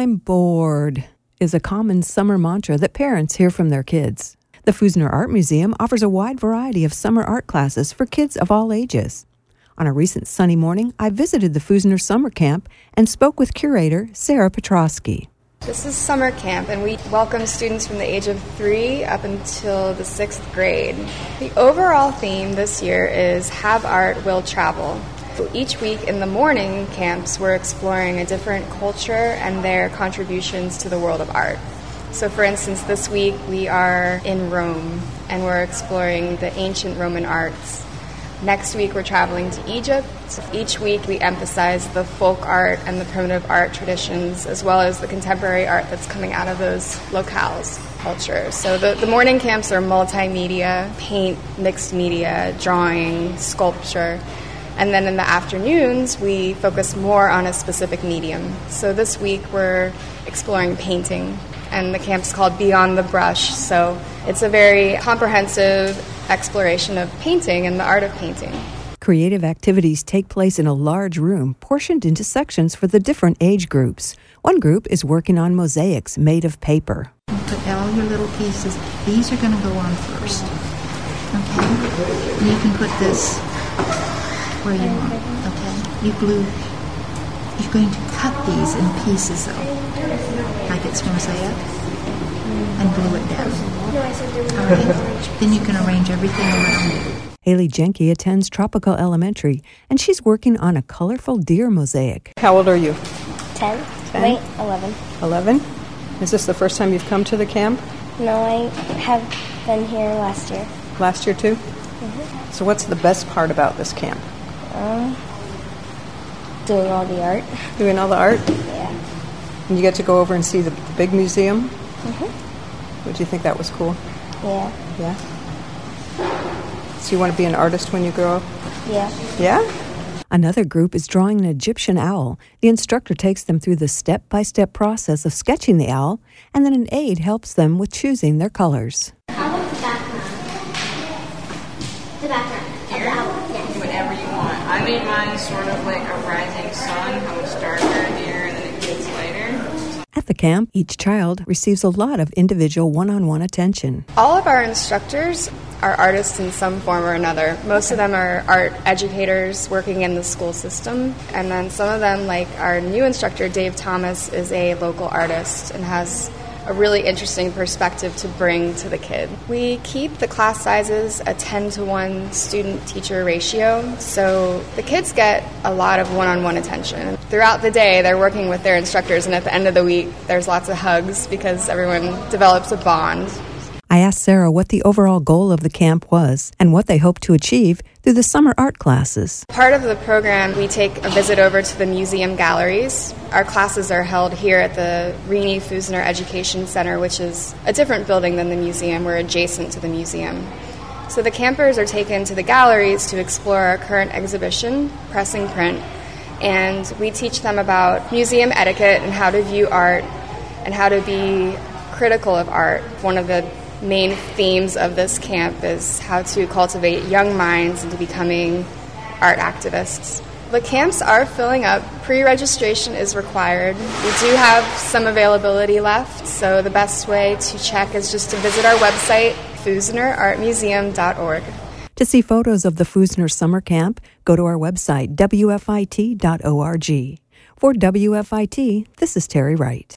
I'm bored is a common summer mantra that parents hear from their kids. The Fusner Art Museum offers a wide variety of summer art classes for kids of all ages. On a recent sunny morning, I visited the Fusner Summer Camp and spoke with curator Sarah Petrosky. This is summer camp, and we welcome students from the age of 3 up until the 6th grade. The overall theme this year is Have Art, Will Travel. Each week in the morning camps, we're exploring a different culture and their contributions to the world of art. So for instance, this week we are in Rome, and we're exploring the ancient Roman arts. Next week, we're traveling to Egypt. Each week, we emphasize the folk art and the primitive art traditions, as well as the contemporary art that's coming out of those locales, culture. So the morning camps are multimedia, paint, mixed media, drawing, sculpture. And then in the afternoons, we focus more on a specific medium. So this week, we're exploring painting, and the camp's called Beyond the Brush. So it's a very comprehensive exploration of painting and the art of painting. Creative activities take place in a large room, portioned into sections for the different age groups. One group is working on mosaics made of paper. Put all your little pieces. These are going to go on first. Okay? And you can put this where you want. Okay? You're going to cut these in pieces, though, like it's mosaic, and glue it down. All right? Then you can arrange everything around it. Haley Jenke attends Tropical Elementary, and she's working on a colorful deer mosaic. How old are you? 10. 10? Wait, 11. 11? Is this the first time you've come to the camp? No, I have been here last year. Last year, too? Mm-hmm. So what's the best part about this camp? Doing all the art. Doing all the art? Yeah. And you get to go over and see the big museum? Mm-hmm. Would you think that was cool? Yeah. Yeah? So you want to be an artist when you grow up? Yeah. Yeah? Another group is drawing an Egyptian owl. The instructor takes them through the step-by-step process of sketching the owl, and then an aide helps them with choosing their colors. How about the background? The background of the owl, yes. Whatever you want. I made mine sort of like a rising sun, how it's darker here and then it gets lighter. At the camp, each child receives a lot of individual one-on-one attention. All of our instructors are artists in some form or another. Most of them are art educators working in the school system. And then some of them, like our new instructor, Dave Thomas, is a local artist and has a really interesting perspective to bring to the kid. We keep the class sizes a 10-to-1 student-teacher ratio, so the kids get a lot of one-on-one attention. Throughout the day, they're working with their instructors, and at the end of the week, there's lots of hugs because everyone develops a bond. I asked Sarah what the overall goal of the camp was and what they hope to achieve through the summer art classes. Part of the program, we take a visit over to the museum galleries. Our classes are held here at the Rini Fusner Education Center, which is a different building than the museum. We're adjacent to the museum. So the campers are taken to the galleries to explore our current exhibition, Pressing Print, and we teach them about museum etiquette and how to view art and how to be critical of art. One of the main themes of this camp is how to cultivate young minds into becoming art activists. The camps are filling up. Pre-registration is required. We do have some availability left, so the best way to check is just to visit our website, FusnerArtMuseum.org. To see photos of the Fusner Summer Camp, go to our website, WFIT.org. For WFIT, this is Terry Wright.